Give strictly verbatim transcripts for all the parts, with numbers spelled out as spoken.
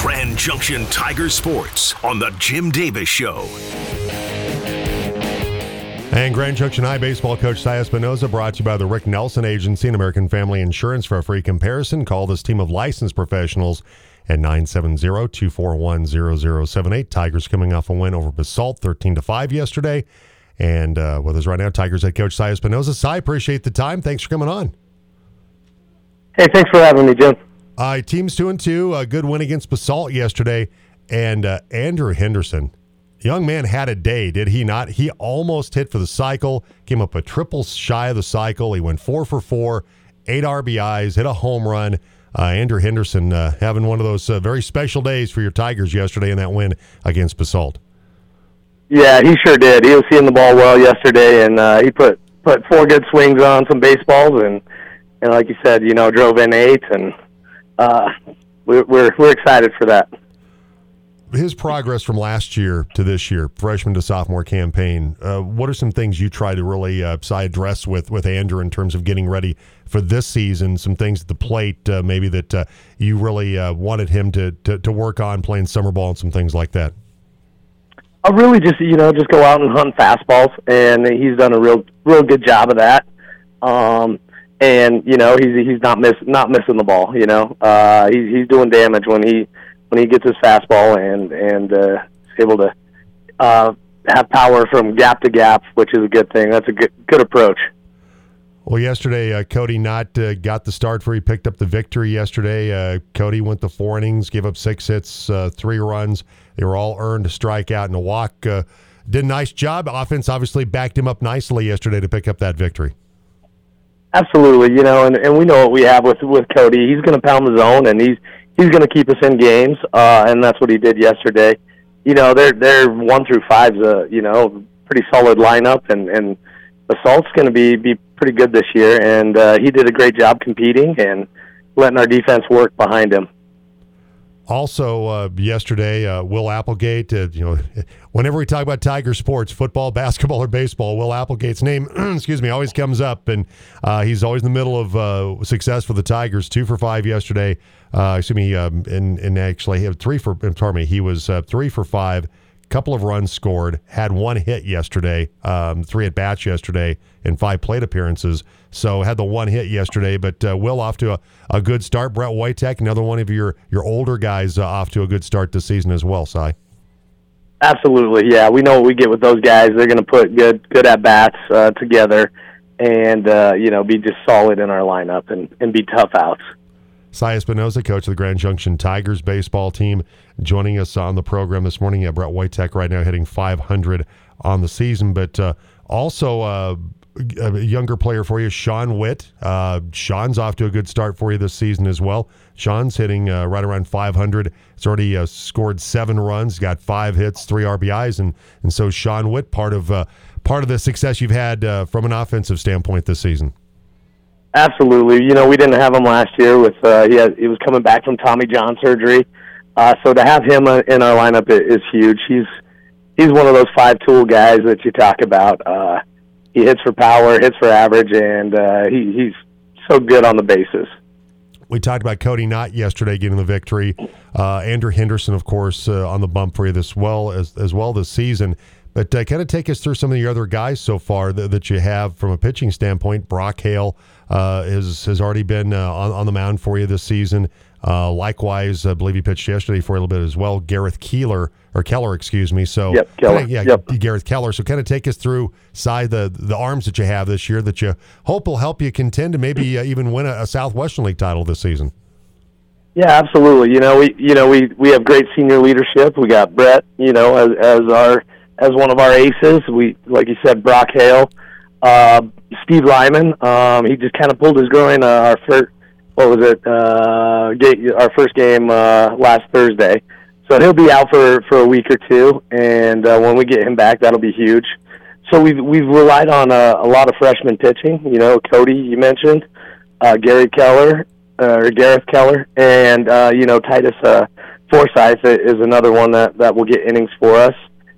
Grand Junction Tiger Sports on the Jim Davis Show. And Grand Junction High baseball coach Cy Espinoza, brought to you by the Rick Nelson Agency and American Family Insurance. For a free comparison, call this team of licensed professionals at nine seven zero, two four one, zero zero seven eight. Tigers coming off a win over Basalt, thirteen to five yesterday. And uh, with us right now, Tigers head coach Cy Espinoza. Cy, appreciate the time. Thanks for coming on. Hey, thanks for having me, Jim. Uh, team's two and two. A good win against Basalt yesterday. And uh, Andrew Henderson, young man had a day, did he not? He almost hit for the cycle, came up a triple shy of the cycle. He went four for four, eight R B Is, hit a home run. Uh, Andrew Henderson uh, having one of those uh, very special days for your Tigers yesterday in that win against Basalt. Yeah, he sure did. He was seeing the ball well yesterday, and uh, he put, put four good swings on some baseballs, and, and like you said, you know, drove in eight, and uh, we're, we're, we're excited for that. His progress from last year to this year, freshman to sophomore campaign, uh, what are some things you try to really uh, side dress with, with Andrew in terms of getting ready for this season, some things at the plate uh, maybe that uh, you really uh, wanted him to, to, to work on, playing summer ball and some things like that? I really just, you know, just go out and hunt fastballs, and he's done a real, real good job of that. Um, and you know, he's he's not miss not missing the ball. You know, uh, he's he's doing damage when he when he gets his fastball and and uh, is able to uh, have power from gap to gap, which is a good thing. That's a good good approach. Well, yesterday, uh, Cody Knott uh, got the start for he picked up the victory yesterday. Uh, Cody went the four innings, gave up six hits, uh, three runs. They were all earned, a strikeout and a walk. Uh, did a nice job. Offense obviously backed him up nicely yesterday to pick up that victory. Absolutely, you know, and, and we know what we have with, with Cody. He's going to pound the zone, and he's he's going to keep us in games, uh, and that's what he did yesterday. You know, they're they're one through five's a you know pretty solid lineup, and and Bassalt's going to be be pretty good this year, and uh, he did a great job competing and letting our defense work behind him. Also, uh, yesterday, uh, Will Applegate, uh, you know, whenever we talk about Tiger sports, football, basketball, or baseball, Will Applegate's name, excuse me, always comes up, and uh, he's always in the middle of uh, success for the Tigers. Two for five yesterday. Uh, excuse me, um, and, and actually, he had three for, pardon me, he was uh, three for five, couple of runs scored, had one hit yesterday, um, three at bats yesterday, and five plate appearances. So had the one hit yesterday, but uh, Will off to a, a good start. Brett Whitek, another one of your your older guys, uh, off to a good start this season as well, Cy. Absolutely, yeah. We know what we get with those guys. They're going to put good good at bats uh, together, and uh, you know, be just solid in our lineup and, and be tough outs. Cy Espinoza, coach of the Grand Junction Tigers baseball team, joining us on the program this morning. Yeah, Brett Whitek right now hitting five hundred on the season, but uh, also uh, a younger player for you, Sean Witt. Uh, Sean's off to a good start for you this season as well. Sean's hitting uh, right around five hundred. He's already uh, scored seven runs, got five hits, three R B Is, and and so Sean Witt, part of uh, part of the success you've had uh, from an offensive standpoint this season. Absolutely. You know, we didn't have him last year with uh, he had, he was coming back from Tommy John surgery, uh, so to have him uh, in our lineup is huge. He's he's one of those five tool guys that you talk about. Uh, he hits for power, hits for average, and uh, he, he's so good on the bases. We talked about Cody Knott yesterday getting the victory. Uh, Andrew Henderson, of course, uh, on the bump for you this well as as well this season. But uh, kind of take us through some of the other guys so far that, that you have from a pitching standpoint. Brock Hale uh, is, has already been uh, on, on the mound for you this season. Uh, likewise, I believe he pitched yesterday for a little bit as well. Gareth Keeler, or Keller, excuse me. So, yep, Keller. Kinda, yeah, yep. Gareth Keller. So kind of take us through, Cy, the, the arms that you have this year that you hope will help you contend to maybe uh, even win a, a Southwestern League title this season. Yeah, absolutely. You know, we you know we, we have great senior leadership. We got Brett, you know, as as our as one of our aces. We, like you said, Brock Hale, uh, Steve Lyman. Um, he just kind of pulled his groin. Uh, our first, what was it? Uh, ga- our first game uh, last Thursday. So he'll be out for, for a week or two, and uh, when we get him back, that'll be huge. So we've we've relied on a, a lot of freshman pitching. You know, Cody, you mentioned, uh, Gary Keller, uh, or Gareth Keller, and uh, you know, Titus uh, Forsyth is another one that, that will get innings for us.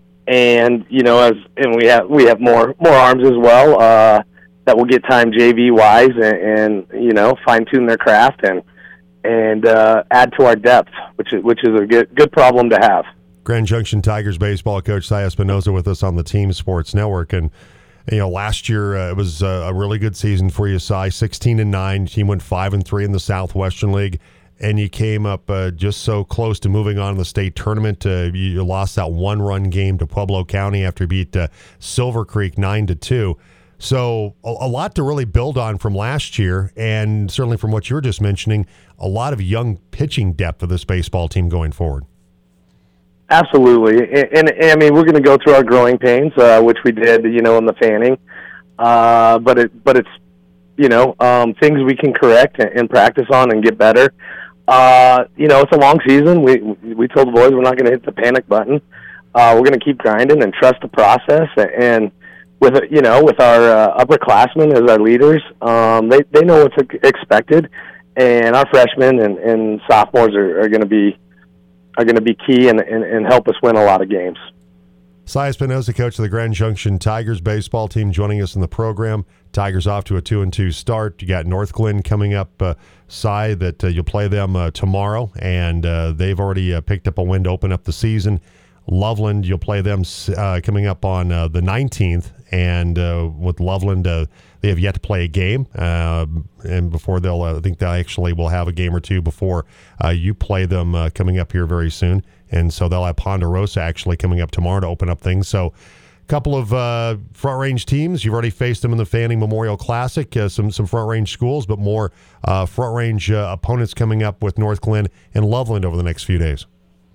And you know, as and we have we have more more arms as well uh, that will get time J V wise and, and you know, fine tune their craft and and uh, add to our depth, which is which is a good good problem to have. Grand Junction Tigers baseball coach Si Espinoza with us on the Team Sports Network, and you know last year uh, it was a, a really good season for you, Si. Sixteen and nine, team went five and three in the Southwestern League, and you came up uh, just so close to moving on in the state tournament. Uh, you lost that one run game to Pueblo County after you beat uh, Silver Creek nine to two. So a, a lot to really build on from last year, and certainly from what you were just mentioning, a lot of young pitching depth for this baseball team going forward. Absolutely, and, and, and I mean we're going to go through our growing pains, uh, which we did, you know, in the fanning. Uh, but it, but it's, you know, um, things we can correct and, and practice on and get better. Uh, you know, it's a long season. We we told the boys we're not going to hit the panic button. Uh, we're going to keep grinding and trust the process. And with you know, with our uh, upperclassmen as our leaders, um, they they know what's expected, and our freshmen and, and sophomores are, are going to be. are going to be key and, and, and help us win a lot of games. Si Espinoza, coach of the Grand Junction Tigers baseball team, joining us in the program. Tigers off to a two and two start. You got North Glen coming up, uh, Si, that uh, you'll play them uh, tomorrow, and uh, they've already uh, picked up a win to open up the season. Loveland, you'll play them uh, coming up on uh, the nineteenth, and uh, with Loveland, uh, they have yet to play a game, uh, and before they'll, uh, I think they actually will have a game or two before uh, you play them uh, coming up here very soon, and so they'll have Ponderosa actually coming up tomorrow to open up things. So a couple of uh, front-range teams. You've already faced them in the Fanning Memorial Classic, uh, some some front-range schools, but more uh, front-range uh, opponents coming up with North Glen and Loveland over the next few days.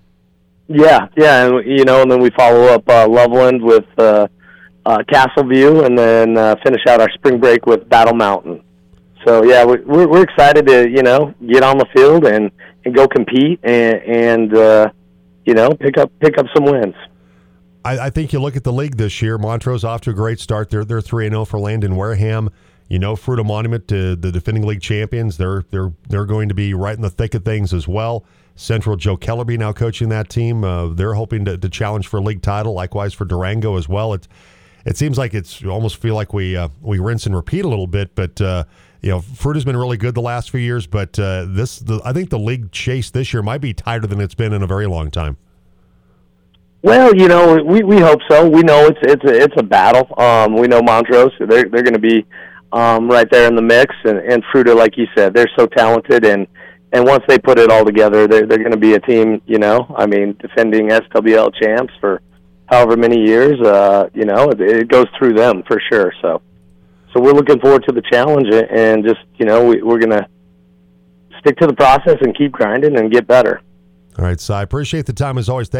Yeah, yeah, and you know, and then we follow up uh, Loveland with uh, uh, Castleview, and then uh, finish out our spring break with Battle Mountain. So yeah, we, we're we're excited to you know get on the field and, and go compete and, and uh, you know pick up pick up some wins. I, I think you look at the league this year. Montrose off to a great start. They're they're three and zero for Landon Wareham. You know, Fruita Monument, uh, the defending league champions. They're they're they're going to be right in the thick of things as well. Central Joe Kellerby now coaching that team. Uh, they're hoping to, to challenge for a league title. Likewise for Durango as well. It it seems like it's you almost feel like we uh, we rinse and repeat a little bit. But uh, you know, Fruit has been really good the last few years. But uh, this the, I think the league chase this year might be tighter than it's been in a very long time. Well, you know, we, we hope so. We know it's it's a, it's a battle. Um, we know Montrose. They're they're going to be um, right there in the mix, and and Fruita, like you said, they're so talented and. And once they put it all together, they're, they're going to be a team, you know, I mean, defending S W L champs for however many years, uh, you know, it, it goes through them for sure. So so we're looking forward to the challenge and just, you know, we, we're going to stick to the process and keep grinding and get better. All right, Si, I appreciate the time as always. Thank